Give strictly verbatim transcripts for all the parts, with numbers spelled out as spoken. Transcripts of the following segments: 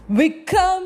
விக்ரம்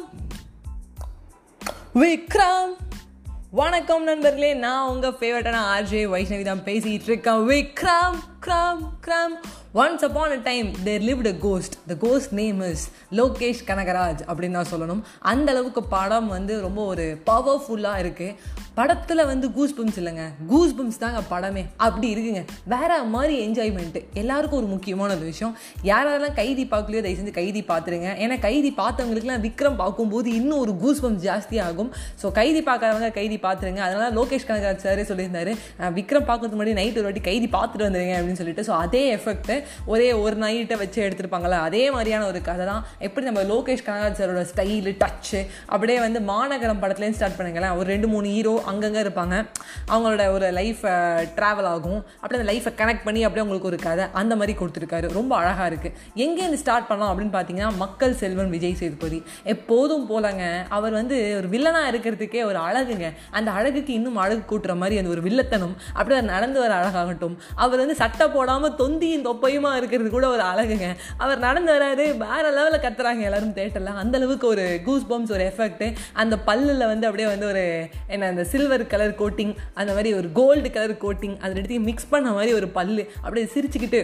விக்ரம் வணக்கம் நண்பர்களே, நான் உங்கள் ஃபேவரட்டான ஆர்ஜே வைஷ்ணவி தான் பேசிகிட்டு இருக்கேன். விக்ரம் கிரம் கிரம் once upon a time there lived a ghost. The ghost name is Lokesh Kanagaraj அப்படின்னு தான் சொல்லணும். அந்த அளவுக்கு படம் வந்து ரொம்ப ஒரு பவர்ஃபுல்லாக இருக்குது. படத்தில் வந்து கூஸ் பம்ப்ஸ் இல்லைங்க, கூஸ் பம்ப்ஸ் தாங்க படமே. அப்படி இருக்குங்க, வேற மாதிரி என்ஜாய்மெண்ட்டு. எல்லாருக்கும் ஒரு முக்கியமான ஒரு விஷயம், யாரெல்லாம் கைதி பார்க்கலையோ தயவு செஞ்சு கைதி பார்த்துருங்க. ஏன்னா கைதி பார்த்தவங்களுக்குலாம் விக்ரம் பார்க்கும்போது இன்னும் ஒரு கூஸ் பம்ப்ஸ் ஜாஸ்தியாகும். ஸோ கைதி பார்க்குறவங்க கைதி பார்த்துருங்க. அதனால லோகேஷ் கனகராஜ் சாரே சொல்லியிருந்தாரு, விக்ரம் பார்க்கறதுக்கு முன்னாடி நைட் ஒரு வாட்டி கைதி பார்த்துட்டு வந்துருங்க அப்படின்னு சொல்லிட்டு. ஸோ அதே எஃபெக்ட் ஒரே ஒரு நைட்டை வச்சு எடுத்துருப்பாங்களா, அதே மாதிரியான ஒரு கதை தான். எப்படி நம்ம லோகேஷ் கனகராஜ் சாரோட ஸ்டைலு டச்சு அப்படியே வந்து மாநகரம் படத்துலேருந்து ஸ்டார்ட் பண்ணுங்களேன். ஒரு ரெண்டு மூணு ஹீரோ அங்கங்கே இருப்பாங்க, அவங்களோட ஒரு லைஃப் ட்ராவல் ஆகும், அப்படியே அந்த லைஃப்பை கனெக்ட் பண்ணி அப்படியே உங்களுக்கு ஒரு கதை அந்த மாதிரி கொடுத்துருக்காரு. ரொம்ப அழகாக இருக்குது. எங்கேருந்து ஸ்டார்ட் பண்ணலாம் அப்படின்னு பார்த்தீங்கன்னா, மக்கள் செல்வன் விஜய் சேதுபதி எப்போதும் போலங்க. அவர் வந்து ஒரு வில்லனாக இருக்கிறதுக்கே ஒரு அழகுங்க. அந்த அழகுக்கு இன்னும் அழகு கூட்டுற மாதிரி அந்த ஒரு வில்லத்தனம், அப்படியே நடந்து வர அழகாகட்டும். அவர் வந்து சட்டை போடாமல் தொந்தியும் தொப்பையுமா இருக்கிறது கூட ஒரு அழகுங்க. அவர் நடந்து வராரு, வேற லெவலில் கத்துறாங்க எல்லாரும் தேட்டரில். அந்த அளவுக்கு ஒரு கூஸ் பம்ப்ஸ், ஒரு எஃபெக்ட். அந்த பல்லில் வந்து அப்படியே வந்து ஒரு என்ன அந்த சில்வர் கலர் கோட்டிங், அந்த மாதிரி ஒரு கோல்டு கலர் கோட்டிங், அதை எடுத்து மிக்ஸ் பண்ண மாதிரி ஒரு பல்லு, அப்படியே சிரிச்சுக்கிட்டு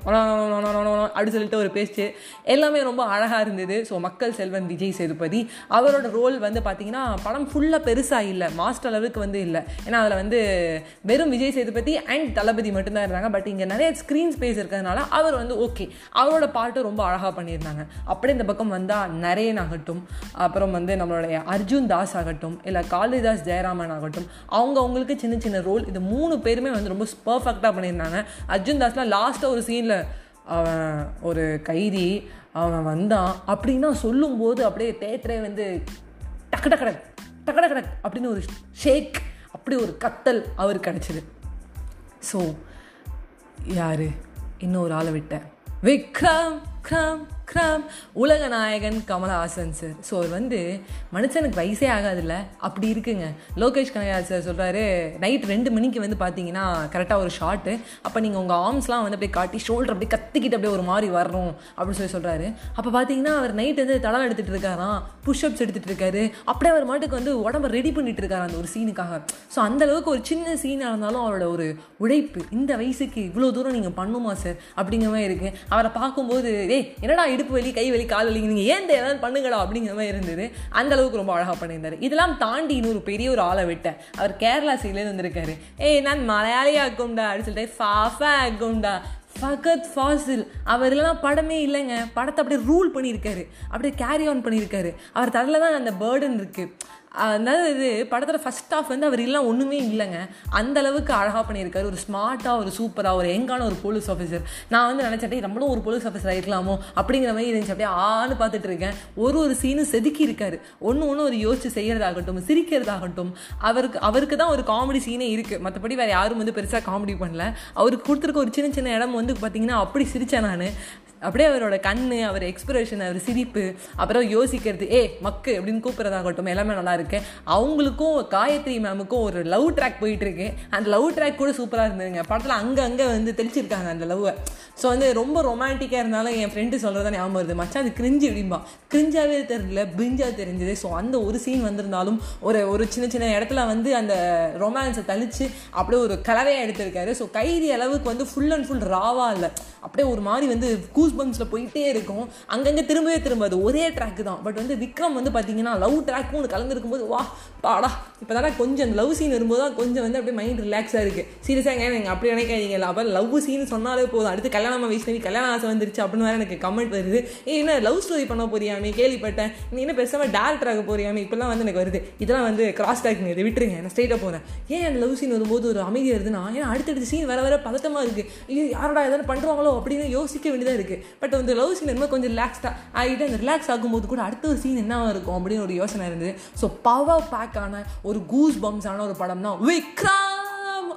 அப்படி சொல்லிட்டு ஒரு பேச்சு, எல்லாமே ரொம்ப அழகாக இருந்தது. ஸோ மக்கள் செல்வன் விஜய் சேதுபதி அவரோட ரோல் வந்து பார்த்தீங்கன்னா படம் ஃபுல்லாக பெருசாக இல்லை, மாஸ்டர் அளவுக்கு வந்து இல்லை. ஏன்னா அதில் வந்து வெறும் விஜய் சேதுபதி அண்ட் தளபதி மட்டும்தான் இருந்தாங்க. பட் இங்கே நிறைய ஸ்க்ரீன் ஸ்பேஸ் இருக்கிறதுனால அவர் வந்து ஓகே, அவரோட பாட்டு ரொம்ப அழகாக பண்ணியிருந்தாங்க. அப்படியே இந்த பக்கம் வந்தால் நரேன் ஆகட்டும், அப்புறம் வந்து நம்மளுடைய அர்ஜுன் தாஸ் ஆகட்டும், இல்லை காளிதாஸ் ஜெயராமன் ஆகட்டும், அவங்க அவங்களுக்கு சின்ன சின்ன ரோல். இது மூணு பேருமே வந்து ரொம்ப பர்ஃபெக்டாக பண்ணியிருந்தாங்க. அர்ஜுன் தாஸ்லாம் லாஸ்ட்டாக ஒரு சீனில் அவன் ஒரு கைதி அவன் வந்தான் அப்படின்னா சொல்லும்போது அப்படியே தேட்டரே வந்து டக்கு டக்கடக் டக்கு டக்கடக் அப்படின்னு ஒரு ஷேக், அப்படி ஒரு கத்தல் அவருக்கு கிடச்சிது. ஸோ யார் இன்னொரு ஆளை விட்டேன், விக்ரம் கிரம் கிரம் உலக நாயகன் கமலஹாசன் சார். ஸோ அவர் வந்து மனுஷனுக்கு வயசே ஆகாதுல்ல, அப்படி இருக்குங்க. லோகேஷ் கனகராஜ் சார் சொல்கிறாரு, நைட் ரெண்டு மணிக்கு வந்து பார்த்தீங்கன்னா கரெக்டாக ஒரு ஷாட்டு, அப்போ நீங்கள் உங்கள் ஆர்ம்ஸ்லாம் வந்து அப்படியே காட்டி ஷோல்டர் அப்படியே கத்திக்கிட்டு அப்படியே ஒரு மாதிரி வரணும் அப்படின்னு சொல்லி சொல்கிறாரு. அப்போ பார்த்தீங்கன்னா அவர் நைட் வந்து தடம் எடுத்துகிட்டு இருக்காராம், புஷ்அப்ஸ் எடுத்துகிட்டு இருக்காரு, அப்படியே அவர் மாட்டுக்கு வந்து உடம்பை ரெடி பண்ணிட்டு இருக்காரு அந்த ஒரு சீனுக்காக. ஸோ அந்தளவுக்கு ஒரு சின்ன சீனாக இருந்தாலும் அவரோட ஒரு உழைப்பு, இந்த வயசுக்கு இவ்வளோ தூரம் நீங்கள் பண்ணுமா சார் அப்படிங்கிற மாதிரி இருக்குது. அவரை பார்க்கும்போது ஏய் என்னடா இடுப்பு வலி கை வலி கால் வலி நீங்கள் ஏன் ஏதாவது பண்ணுங்கடா அப்படிங்கிற மாதிரி இருந்தது. அந்த அளவுக்கு ரொம்ப அழகாக பண்ணியிருந்தாரு. இதெல்லாம் தாண்டி இன்னொரு பெரிய ஒரு ஆளை விட்டேன். அவர் கேரளா சைட்லேருந்து வந்திருக்காரு. ஏய் நான் மலையாளியா ஆக்கும்டா அப்படின்னு சொல்லிட்டு ஃபாஃபா ஆக்கும்டா ஃபகத் ஃபாசில். அவர் இல்லைனா படமே இல்லைங்க. படத்தை அப்படியே ரூல் பண்ணியிருக்காரு, அப்படியே கேரி ஆன் பண்ணியிருக்காரு. அவர் தலையில் தான் அந்த பேர்டன் இருக்குது. அதனால இது படத்தில் ஃபஸ்ட் ஆஃப் வந்து அவர் இல்லை ஒன்றுமே இல்லைங்க. அந்த அளவுக்கு அழகாக பண்ணியிருக்காரு. ஒரு ஸ்மார்ட்டாக, ஒரு சூப்பராக, ஒரு யங்கான ஒரு போலீஸ் ஆஃபீஸர். நான் வந்து நினச்சேன் நம்மளும் ஒரு போலீஸ் ஆஃபீஸர் ஆகிருக்கலாமோ அப்படிங்கிற மாதிரி இருந்துச்சு. அப்படியே ஆன்னு பார்த்துட்டு இருக்கேன். ஒரு ஒரு சீனும் செதுக்கி இருக்காரு. ஒன்று ஒன்று ஒரு யோசிச்சு செய்கிறதாகட்டும், சிரிக்கிறதாகட்டும். அவருக்கு அவருக்கு தான் ஒரு காமெடி சீனே இருக்குது. மற்றபடி வேறு யாரும் வந்து பெருசாக காமெடி பண்ணல. அவருக்கு கொடுத்துருக்க ஒரு சின்ன சின்ன இடம் வந்து பார்த்திங்கன்னா அப்படி சிரித்தேன் நான். அப்படியே அவரோட கண், அவர் எக்ஸ்பிரஷன், அவர் சிரிப்பு, அப்புறம் யோசிக்கிறது, ஏ மக்கு அப்படின்னு கூப்பிட்றதாகட்டும், எல்லாமே நல்லா இருக்கு. அவங்களுக்கும் காயத்ரி மேமுக்கும் ஒரு லவ் ட்ராக் போயிட்டு இருக்கு. அந்த லவ் ட்ராக் கூட சூப்பராக இருந்ததுங்க. படத்தில் அங்கே அங்கே வந்து தெளிச்சிருக்காங்க அந்த லவ்வை. ஸோ வந்து ரொம்ப ரொமான்டிக்காக இருந்தாலும் என் ஃப்ரெண்டு சொல்கிறதா ஞாபகம் வருது, மச்சான் அது கிரிஞ்சு அப்படின்பா. கிரிஞ்சாவே தெரியல, பிரிஞ்சாக தெரிஞ்சது. ஸோ அந்த ஒரு சீன் வந்திருந்தாலும் ஒரு ஒரு சின்ன சின்ன இடத்துல வந்து அந்த ரொமான்ஸை தளிச்சு அப்படியே ஒரு கலவையாக எடுத்திருக்காரு. ஸோ கைதி அளவுக்கு வந்து ஃபுல் அண்ட் ஃபுல் ராவாக இல்லை, அப்படியே ஒரு மாதிரி வந்து கூஸ் பம்ப்ஸில் போயிட்டே இருக்கும். அங்கங்கே திரும்பவே திரும்பாது, ஒரே ட்ராக் தான். பட் வந்து விக்ரம் வந்து பார்த்தீங்கன்னா லவ் ட்ராக்கும் ஒன்று கலந்துருக்கும் போது வா பாடா இப்போ தானே கொஞ்சம் அந்த லவ் சீன் வரும்போது தான் கொஞ்சம் வந்து அப்படியே மைண்ட் ரிலாக்ஸாக இருக்குது. சீரியஸாக ஏன் நீங்கள் அப்படி நினைக்காதீங்க. அப்புறம் லவ் சீன் சொன்னாலே போதும், அடுத்து கல்யாணமாக வைஷ்ணவி கல்யாணம் ஆசை வந்துருச்சு அப்படின்னு வேறு எனக்கு கமெண்ட் வருது. ஏ என்ன லவ் ஸ்டோரி பண்ண போறியாமே கேள்விப்பட்டேன், நீ என்ன பேசாமல் டேரக்டர் ஆக போறியாமே இப்பெல்லாம் வந்து எனக்கு வருது. இதெல்லாம் வந்து கிராஸ் டாக்கிங், இதை விட்டுருங்க, நான் ஸ்ட்ரெயிட்டாக போகிறேன். ஏன் அந்த லவ் சீன் வரும்போது ஒரு அமைதி வருதுன்னா, ஏன்னா அடுத்தடுத்த சீன் வர வர பதட்டமாக இருக்குது. ஐயோ யாரோட எதாவது பண்ணுறாங்களோ அப்படின்னு யோசிக்க வேண்டியதாக இருக்குது. பட் வந்து லவ் சீன் என்ன கொஞ்சம் ரிலாக்ஸ்டாக ஆகிட்டு அந்த ரிலாக்ஸ் ஆகும்போது கூட அடுத்த ஒரு சீன் என்னவா இருக்கும் அப்படின்னு ஒரு யோசனை இருந்தது. ஸோ பவர் பேக்கான ஒரு கூஸ் பம்ப்ஸான ஒரு படம் தான் விக்ரம்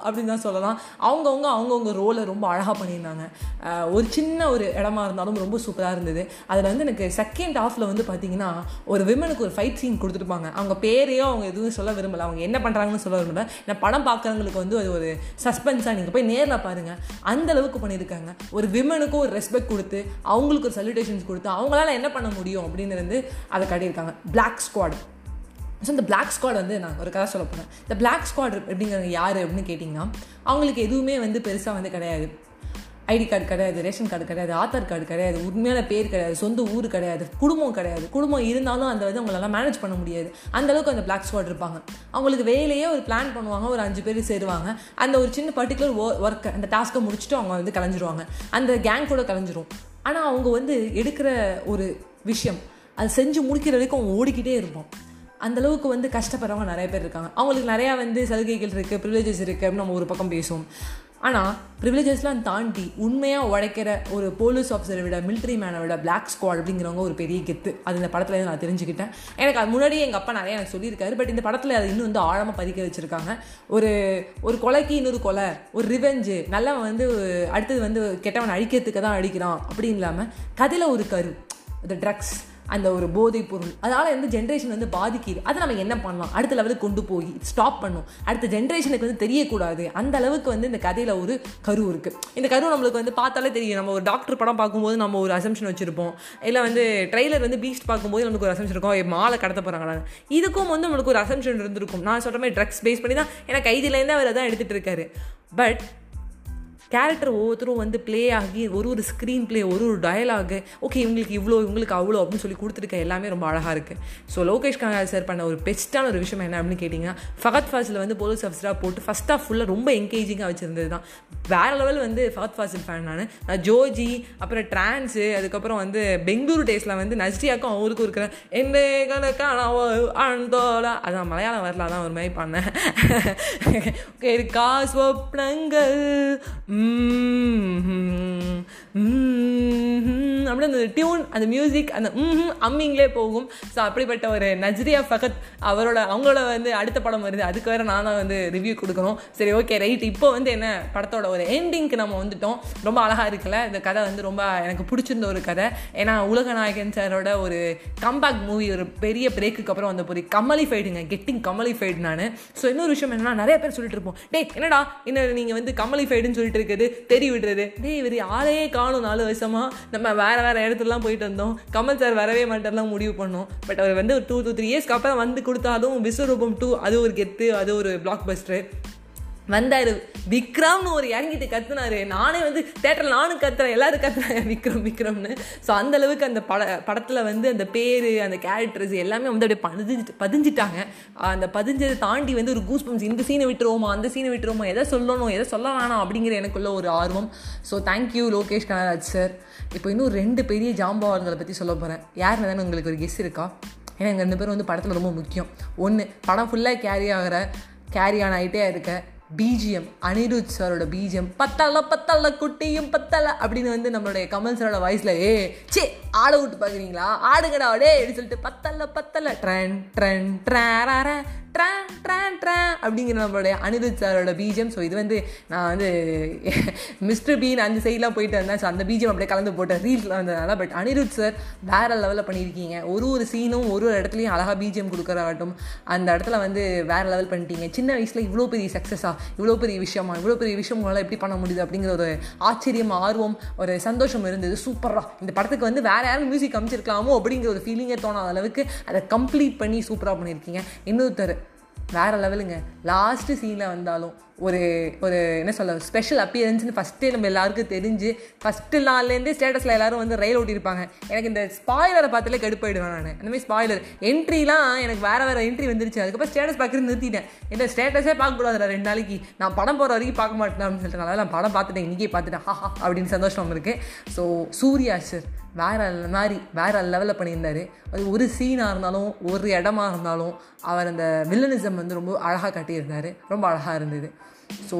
அப்படின்னு தான் சொல்லலாம். அவங்கவுங்க அவங்கவுங்க ரோலை ரொம்ப அழகாக பண்ணியிருந்தாங்க. ஒரு சின்ன ஒரு இடமா இருந்தாலும் ரொம்ப சூப்பராக இருந்தது. அதில் வந்து எனக்கு செகண்ட் ஹாஃபில் வந்து பார்த்தீங்கன்னா ஒரு விமனுக்கு ஒரு ஃபைட் சீன் கொடுத்துருப்பாங்க. அவங்க பேரையோ அவங்க எதுவும் சொல்ல விரும்பலை, அவங்க என்ன பண்ணுறாங்கன்னு சொல்ல விரும்பலை. ஏன்னா படம் பார்க்குறவங்களுக்கு வந்து அது ஒரு சஸ்பென்ஸாக நீங்கள் போய் நேரில் பாருங்கள். அந்த அளவுக்கு பண்ணியிருக்காங்க. ஒரு விமனுக்கும் ஒரு ரெஸ்பெக்ட் கொடுத்து அவங்களுக்கு ஒரு சல்யூட்டேஷன்ஸ் கொடுத்து அவங்களால என்ன பண்ண முடியும் அப்படின்னு வந்து அதை காட்டியிருக்காங்க. Black squad. ஸோ இந்த பிளாக் ஸ்குவாட் வந்து நான் ஒரு கதை சொல்ல போகிறேன். இந்த பிளாக் ஸ்குவாட் அப்படிங்கிறவங்க யார் அப்படின்னு கேட்டிங்கன்னா, அவங்களுக்கு எதுவுமே வந்து பெருசாக வந்து கிடையாது. ஐடி கார்டு கிடையாது, ரேஷன் கார்டு கிடையாது, ஆதார் கார்டு கிடையாது, உண்மையான பேர் கிடையாது, சொந்த ஊர் கிடையாது, குடும்பம் கிடையாது. குடும்பம் இருந்தாலும் அந்த வந்து அவங்களால மேனேஜ் பண்ண முடியாது. அந்தளவுக்கு அந்த பிளாக் ஸ்குவாட் இருப்பாங்க. அவங்களுக்கு வேலையே ஒரு பிளான் பண்ணுவாங்க, ஒரு அஞ்சு பேர் சேருவாங்க. அந்த ஒரு சின்ன பர்டிகுலர் ஒ ஒர்க்கை அந்த டாஸ்க்கை முடிச்சுட்டு அவங்க வந்து கலைஞ்சிருவாங்க. அந்த கேங் கூட கலைஞ்சிரும். ஆனால் அவங்க வந்து எடுக்கிற ஒரு விஷயம் அது செஞ்சு முடிக்கிற வரைக்கும் அவங்க ஓடிக்கிட்டே இருப்போம். அந்தளவுக்கு வந்து கஷ்டப்படுறவங்க நிறைய பேர் இருக்காங்க. அவங்களுக்கு நிறையா வந்து சலுகைகள் இருக்குது, ப்ரிவிலேஜஸ் இருக்குது அப்படின்னு நம்ம ஒரு பக்கம் பேசுவோம். ஆனால் ப்ரிவிலேஜஸ்லாம் தாண்டி உண்மையாக உழைக்கிற ஒரு போலீஸ் ஆஃபீஸரை விட, மிலிட்ரி மேனை விட பிளாக் ஸ்குவாட் அப்படிங்கிறவங்க ஒரு பெரிய கெத்து. அது இந்த படத்தில் நான் தெரிஞ்சுக்கிட்டேன். எனக்கு அது முன்னாடியே எங்கள் அப்பா நிறையா எனக்கு சொல்லியிருக்காரு. பட் இந்த படத்தில் அது இன்னும் வந்து ஆழமாக பதிக்க வச்சுருக்காங்க. ஒரு ஒரு கொலைக்கு இன்னொரு கொலை, ஒரு ரிவெஞ்சு, நல்லவன் வந்து அடுத்தது வந்து கெட்டவன் அழிக்கிறதுக்கு தான் அடிக்கிறான் அப்படின்னு இல்லாமல் கதையில் ஒரு கரு, இந்த ட்ரக்ஸ், அந்த ஒரு போதைப் பொருள், அதனால் வந்து ஜென்ரேஷன் வந்து பாதிக்குது. அதை நம்ம என்ன பண்ணலாம், அடுத்த லெவலுக்கு கொண்டு போய் ஸ்டாப் பண்ணும், அடுத்த ஜென்ரேஷனுக்கு வந்து தெரியக்கூடாது. அந்த அளவுக்கு வந்து இந்த கதையில் ஒரு கரு இருக்குது. இந்த கரு நம்மளுக்கு வந்து பார்த்தாலே தெரியும். நம்ம ஒரு டாக்டர் படம் பார்க்கும்போது நம்ம ஒரு அசம்ஷன் வச்சுருப்போம். இல்லை வந்து ட்ரெய்லர் வந்து பீஸ்ட் பார்க்கும்போது நமக்கு ஒரு அசம்ஷன் இருக்கும், மாலை கடத்த போகிறாங்களா. இதுக்கும் வந்து நம்மளுக்கு ஒரு அசம்ஷன் இருந்திருக்கும். நான் சொல்கிற மாதிரி ட்ரக்ஸ் பேஸ் பண்ணி தான், ஏன்னா கைதிலேருந்து அவர் தான் எடுத்துகிட்டு இருக்காரு. பட் கேரக்டர் ஒவ்வொருத்தரும் வந்து ப்ளே ஆகி ஒரு ஒரு ஸ்க்ரீன் ப்ளே, ஒரு ஒரு டயலாகு, ஓகே இவங்களுக்கு இவ்வளோ இவங்களுக்கு அவ்வளோ அப்படின்னு சொல்லி கொடுத்துருக்க எல்லாமே ரொம்ப அழகாக இருக்குது. ஸோ லோகேஷ் கனகராஜ் சார் பண்ண ஒரு பெஸ்ட்டான ஒரு விஷயம் என்ன அப்படின்னு கேட்டிங்கன்னா, ஃபகத் ஃபாசில் வந்து போலீஸ் ஆஃபீஸராக போட்டு ஃபஸ்ட் ஆஃப் ஃபுல்லாக ரொம்ப என்கேஜிங்காக வச்சுருந்தது தான். வேறு லெவல் வந்து ஃபகத் ஃபாசில் ஃபேன் நான். நான் ஜோஜி, அப்புறம் ட்ரான்ஸு, அதுக்கப்புறம் வந்து பெங்களூரு டேஸில் வந்து நஸ்டியாக்கும் அவருக்கும் இருக்கிற என்ன கணக்கான ஆண்டோலா, அதான் மலையாளம் வரல, அதான் ஒரு மாதிரி பண்ணேன். ஓகே இருக்கா ஸ்வப்னங்கள் அப்படி அந்த டியூன், அந்த மியூசிக், அந்த அம்மிங்களே போகும். ஸோ அப்படிப்பட்ட ஒரு நஜ்ரியா ஃபகத் அவரோட அவங்களோட வந்து அடுத்த படம் வருது. அதுக்கு வேறு நான் தான் வந்து ரிவ்யூ கொடுக்கணும். சரி ஓகே ரைட். இப்போ வந்து என்ன படத்தோட ஒரு எண்டிங்க்கு நம்ம வந்துட்டோம். ரொம்ப அழகாக இருக்குல்ல இந்த கதை, வந்து ரொம்ப எனக்கு பிடிச்சிருந்த ஒரு கதை. ஏன்னா உலகநாயகன் சாரோட ஒரு கம்பேக் மூவி, ஒரு பெரிய பிரேக்குக்கு அப்புறம் வந்த போய் கமலிஃபைடுங்க, கெட்டிங் கமலிஃபைடு நான். ஸோ இன்னொரு விஷயம் என்னன்னா, நிறைய பேர் சொல்லிட்டு இருப்போம், டே என்னடா இன்னும் நீங்கள் வந்து கமலிஃபைடுன்னு சொல்லிட்டு இருக்குது, தெரிய விடுறது, டே இவர் ஆளையே காணும், நாலு வருஷமா நம்ம வேற வேற இடத்துலலாம் போயிட்டு வந்தோம், கமல் சார் வரவே மாட்டேர்லாம் முடிவு பண்ணோம். பட் அவர் வந்து ஒரு டூ டூ த்ரீ இயர்ஸ்க்கு அப்புறம் வந்து கொடுத்தாலும் விஸ்வரூபம் டூ அது ஒரு கெத்து, அது ஒரு பிளாக் பஸ்டர் வந்தார். விக்ரம்னு ஒரு இறங்கிட்டு கத்துனாரு. நானே வந்து தேட்டரில் நானும் கத்துறேன், எல்லாரும் கத்துறாங்க விக்ரம் விக்ரம்னு. ஸோ அந்தளவுக்கு அந்த பட படத்தில் வந்து அந்த பேர், அந்த கேரக்டர்ஸ் எல்லாமே வந்து அப்படியே பதிஞ்சு பதிஞ்சிட்டாங்க. அந்த பதிஞ்சதை தாண்டி வந்து ஒரு கூஸ் பம்ப்ஸ், இந்த சீனை விட்டுருவோமா அந்த சீனை விட்டுருவோமா, எதை சொல்லணும் எதை சொல்ல வேணாம் அப்படிங்கிற எனக்குள்ள ஒரு ஆர்வம். So thank you Lokesh Kanagaraj sir. இப்போ இன்னும் ரெண்டு பெரிய ஜாம்பவான்களை பற்றி சொல்ல போகிறேன். யார் தானே உங்களுக்கு ஒரு கெஸ் இருக்கா? ஏன்னா எங்கள் ரெண்டு பேரும் வந்து படத்தில் ரொம்ப முக்கியம். ஒன்று, படம் ஃபுல்லாக கேரி ஆகிற கேரி ஆன் ஆகிட்டே இருக்க பிஜிஎம், அனிருத் சாரோட பிஜிஎம், பத்தல பத்தல குட்டியும் பத்தல அப்படின்னு வந்து நம்மளுடைய கமல் சாரோட வாய்ஸில், ஏ சே ஆட விட்டு பார்க்குறீங்களா, ஆடுங்கடா டே அப்படின்னு சொல்லிட்டு பத்தல பத்தல ட்ரென் ட்ரென் ட்ரார ட்ரான் ட்ரான் ட்ரான் அப்படிங்கிற நம்மளுடைய அனிருத் சாரோட பிஜிஎம். ஸோ இது வந்து நான் வந்து மிஸ்டர் பீன் அந்த சைட்லாம் போயிட்டு வந்தேன். ஸோ அந்த பிஜிஎம் அப்படியே கலந்து போட்டேன் ரீல்ஸில் வந்ததுனால. பட் அனிருத் சார் வேறு லெவலில் பண்ணியிருக்கீங்க. ஒரு ஒரு சீனும் ஒரு ஒரு இடத்துலையும் அழகாக பிஜிஎம் கொடுக்குறாகட்டும், அந்த இடத்துல வந்து வேறு லெவல் பண்ணிட்டீங்க. சின்ன வயசில் இவ்வளோ பெரிய சக்ஸஸாக, இவ்வளோ பெரிய விஷயமா, இவ்வளோ பெரிய விஷயம் உங்களால் எப்படி பண்ண முடியுது அப்படிங்கிற ஒரு ஆச்சரியம், ஆர்வம், ஒரு சந்தோஷம் இருந்தது. சூப்பராக இந்த படத்துக்கு வந்து வேறு யாரும் மியூசிக் அமைச்சிருக்கலாமோ அப்படிங்கிற ஒரு ஃபீலிங்கே தோணாத அளவுக்கு அதை கம்ப்ளீட் பண்ணி சூப்பராக பண்ணியிருக்கீங்க. இன்னொருத்தர் வேறு லெவலுங்க. லாஸ்ட்டு சீனில் வந்தாலும் ஒரு ஒரு என்ன சொல்ல ஸ்பெஷல் அப்பியரன்ஸ்னு ஃபஸ்ட்டே நம்ம எல்லாருக்கும் தெரிஞ்சு ஃபஸ்ட்டு நாள்லேருந்தே ஸ்டேட்டஸில் எல்லோரும் வந்து ரயில் ஓட்டியிருப்பாங்க. எனக்கு இந்த ஸ்பாய்லரை பார்த்தாலே கடுப்பாயிடுவேன் நான். அந்தமாதிரி ஸ்பாய்லர் என்ட்ரிலாம் எனக்கு வேறு வேறு என்ட்ரி வந்துருச்சு. அதுக்கப்புறம் ஸ்டேட்டஸ் பார்க்குறது நிறுத்திட்டேன். என்ன ஸ்டேட்டஸே பார்க்கக்கூடாதுடா ரெண்டு நாளைக்கு, நான் படம் போகிற வரைக்கும் பார்க்க மாட்டேன் அப்படின்னு சொல்லிட்டு அதனால் நான் படம் பார்த்துட்டேன், இன்றைக்கே பார்த்துட்டேன் ஹா ஹா அப்படின்னு சந்தோஷம் இருக்குது. ஸோ சூர்யா சார் வேறு மாதிரி வேறு லெவலில் பண்ணியிருந்தார். அது ஒரு சீனாக இருந்தாலும் ஒரு இடமா இருந்தாலும் அவர் அந்த வில்லனிசம் வந்து ரொம்ப அழகாக காட்டியிருந்தார். ரொம்ப அழகாக இருந்தது. ஸோ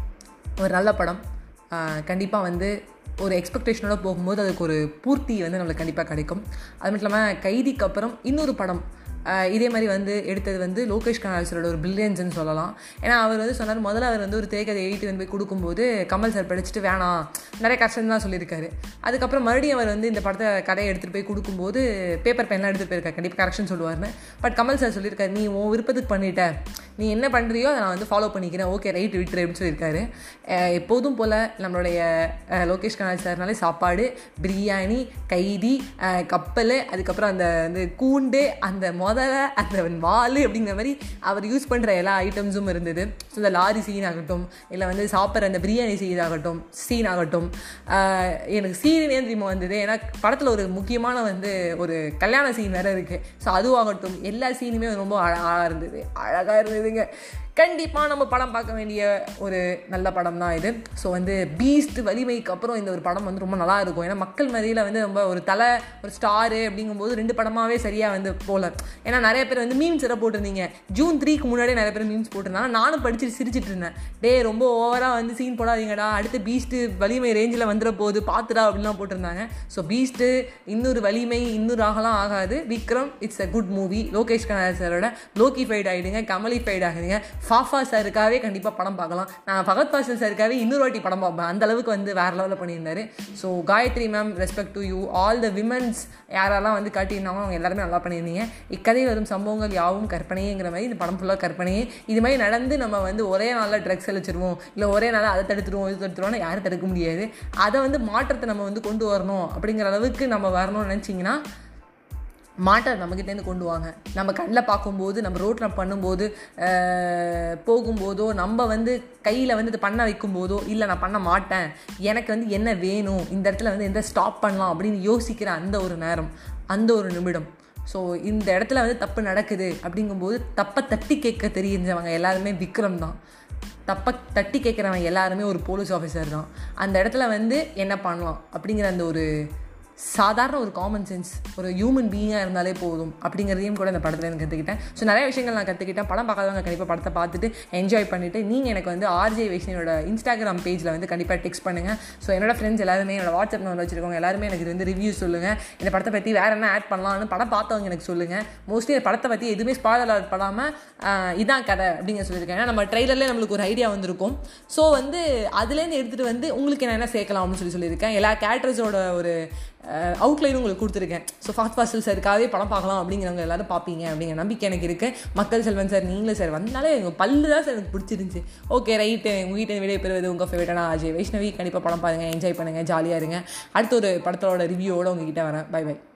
ஒரு நல்ல படம். கண்டிப்பாக வந்து ஒரு எக்ஸ்பெக்டேஷனோட போகும்போது அதுக்கு ஒரு பூர்த்தி வந்து நம்மளுக்கு கண்டிப்பாக கிடைக்கும். அது மட்டும் இல்லாமல் கைதிக்கு அப்புறம் இன்னொரு படம் இதே மாதிரி வந்து எடுத்தது வந்து லோகேஷ் கனகராஜரோட ஒரு பில்லியன்ஸ்ன்னு சொல்லலாம். ஏன்னா அவர் வந்து சொன்னார், முதல்ல அவர் வந்து ஒரு திரைக்கதை எழுதி வந்து போய் கொடுக்கும்போது கமல் சார் படிச்சுட்டு வேணாம் நிறைய கஷ்டம் தான் சொல்லியிருக்காரு. அதுக்கப்புறம் மறுபடியும் அவர் வந்து இந்த படத்தை கதையை எடுத்துகிட்டு போய் கொடுக்கும்போது பேப்பர் பென்லாம் எடுத்துகிட்டு போயிருக்காரு, கண்டிப்பாக கரெக்ஷன் சொல்லுவார்னு. பட் கமல் சார் சொல்லியிருக்காரு, நீ உன் விருப்பத்துக்கு பண்ணிட்ட, நீ என்ன பண்ணுறியோ அதை நான் வந்து ஃபாலோ பண்ணிக்கிறேன், ஓகே ரைட் விட்டுரு அப்படின்னு சொல்லியிருக்காரு. எப்போதும் போல் நம்மளுடைய லோகேஷ் கனகராஜ் சார்னாலே சாப்பாடு, பிரியாணி, கைதி, கப்பல், அதுக்கப்புறம் அந்த வந்து கூண்டு, அந்த முதல்ல அந்த வால் அப்படிங்கிற மாதிரி அவர் யூஸ் பண்ணுற எல்லா ஐட்டம்ஸும் இருந்தது. ஸோ இந்த லாரி சீன் ஆகட்டும், இல்லை வந்து சாப்பிட்ற அந்த பிரியாணி சீன் ஆகட்டும் சீன் ஆகட்டும் எனக்கு சீனே தெரியுமா வந்தது. ஏன்னா படத்தில் ஒரு முக்கியமான வந்து ஒரு கல்யாண சீன் வேறு இருக்குது. ஸோ அதுவாகட்டும் எல்லா சீனுமே ரொம்ப அழகாக இருந்தது, அழகாக இருந்ததுங்க. கண்டிப்பாக நம்ம படம் பார்க்க வேண்டிய ஒரு நல்ல படம் தான் இது. ஸோ வந்து பீஸ்ட் வலிமைக்கு அப்புறம் இந்த ஒரு படம் வந்து ரொம்ப நல்லா இருக்கும். ஏன்னா மக்கள் மத்தியில் வந்து ரொம்ப ஒரு தலை ஒரு ஸ்டாரு அப்படிங்கும்போது ரெண்டு படமாகவே சரியாக வந்து போகல. ஏன்னா நிறைய பேர் வந்து மீம்ஸ் எல்லாம் போட்டிருந்தீங்க, ஜூன் த்ரீக்கு முன்னாடியே நிறைய பேர் மீம்ஸ் போட்டிருந்தாங்க. நானும் படிச்சுட்டு சிரிச்சிட்டு இருந்தேன், டே ரொம்ப ஓவராக வந்து சீன் போடாதீங்கடா, அடுத்து பீஸ்ட்டு வலிமை ரேஞ்சில் வந்துட போகுது பார்த்துடா அப்படின்லாம் போட்டிருந்தாங்க. ஸோ பீஸ்ட்டு இன்னொரு வலிமை இன்னொரு ஆகலாம் ஆகாது. Vikram it's a good movie. Lokesh Kanagaraj சாரோட லோக்கிஃபைட் ஆகிடுங்க, கமலிஃபைட் ஆகுதுங்க. ஃபாஃபா சாருக்காகவே கண்டிப்பாக படம் பார்க்கலாம். நான் ஃபகத் ஃபாசில் சாருக்காகவே இன்னொரு வாட்டி படம் பார்ப்பேன், அந்த அளவுக்கு வந்து வேறு லெவலில் பண்ணியிருந்தாரு. So Gayathri ma'am, respect to you. All the womens யாரெல்லாம் வந்து காட்டியிருந்தாங்க அவங்க எல்லாருமே நல்லா பண்ணியிருந்தீங்க. இக்கதை வரும் சம்பவங்கள் யாவும் கற்பனைங்கிற மாதிரி இந்த படம் ஃபுல்லாக கற்பனையே. இது மாதிரி நடந்து நம்ம வந்து ஒரே நாளில் ட்ரக்ஸ் அழிச்சிருவோம், இல்லை ஒரே நாளில் அதை தடுத்துருவோம் இது தடுத்துருவோம்னா யாரும் தடுக்க முடியாது. அதை வந்து மாற்றத்தை நம்ம வந்து கொண்டு வரணும் அப்படிங்கிற அளவுக்கு நம்ம வரணும்னு நினச்சிங்கன்னா மாட்டை நம்மக்கிட்டேருந்து கொண்டு வாங்க. நம்ம கண்ணில் பார்க்கும்போது, நம்ம ரோட்டில் பண்ணும்போது, போகும்போதோ, நம்ம வந்து கையில் வந்து இது பண்ண வைக்கும்போதோ, இல்லை நான் பண்ண மாட்டேன், எனக்கு வந்து என்ன வேணும், இந்த இடத்துல வந்து எந்த ஸ்டாப் பண்ணலாம் அப்படின்னு யோசிக்கிற அந்த ஒரு நேரம், அந்த ஒரு நிமிடம். ஸோ இந்த இடத்துல வந்து தப்பு நடக்குது அப்படிங்கும்போது தப்பை தட்டி கேட்க தெரிஞ்சவங்க எல்லாருமே விக்ரம் தான். தப்பை தட்டி கேட்குறவங்க எல்லாருமே ஒரு போலீஸ் ஆஃபீஸர் தான். அந்த இடத்துல வந்து என்ன பண்ணலாம் அப்படிங்கிற அந்த ஒரு சாதாரண ஒரு காமன் சென்ஸ், ஒரு ஹியூமன் பீயிங்காக இருந்தாலே போதும் அப்படிங்கிறதையும் கூட இந்த படத்தில் எனக்கு கற்றுக்கிட்டேன். ஸோ நிறைய விஷயங்கள் நான் கற்றுக்கிட்டேன். படம் பார்க்காதவங்க கண்டிப்பாக படத்தை பார்த்துட்டு என்ஜாய் பண்ணிவிட்டு நீங்கள் எனக்கு வந்து ஆர்ஜே வைஷ்ணவியோட இன்ஸ்டாகிராம் பேஜில் வந்து கண்டிப்பாக டெக்ஸ்ட் பண்ணுங்கள். ஸோ என்னோட ஃப்ரெண்ட்ஸ் எல்லாருமே, என்னோட வாட்ஸ்அப் நம்பர் வச்சுருக்கவங்க எல்லாருமே எனக்கு இது வந்து ரிவ்யூ சொல்லுங்கள். இந்த படத்தை பற்றி வேறு என்ன ஆட் பண்ணலாம்னு படம் பார்த்தவங்க எனக்கு சொல்லுங்கள். மோஸ்ட்லி இந்த படத்தை பற்றி எதுவுமே ஸ்பாய்லர் ஆட் பண்ணாமல் இதான் கதை அப்படிங்கிற சொல்லியிருக்கேன். ஏன்னா நம்ம ட்ரெய்லர்லேயே நம்மளுக்கு ஒரு ஐடியா வந்திருக்கும். ஸோ வந்து அதுலேருந்து எடுத்துகிட்டு வந்து உங்களுக்கு நான் என்ன சேர்க்கலாம் அப்படின்னு சொல்லி சொல்லியிருக்கேன். எல்லா கேரக்டர்ஸோட ஒரு அவுட்லைனும் உங்களுக்கு கொடுத்துருக்கேன். ஸோ ஃபகத் ஃபாசில் சாருக்காகவே படம் பார்க்கலாம் அப்படிங்கிறவங்க எல்லாரும் பார்ப்பீங்க அப்படிங்கிற நம்பிக்கை எனக்கு இருக்குது. மக்கள் செல்வன் சார், நீங்களே சார் வந்தாலே எங்கள் பல்லு தான் சார் எனக்கு பிடிச்சிருந்துச்சி. ஓகே ரைட்டு, உங்கள் வீட்டை விட பெறுவது உங்கள் ஃபேவரட்டான அஜய் வைஷ்ணவி. கண்டிப்பாக படம் பாருங்கள், என்ஜாய் பண்ணுங்கள், ஜாலியாக இருங்க. அடுத்த ஒரு படத்தோட ரிவ்யூவோடு உங்ககிட்ட வரேன். Bye by.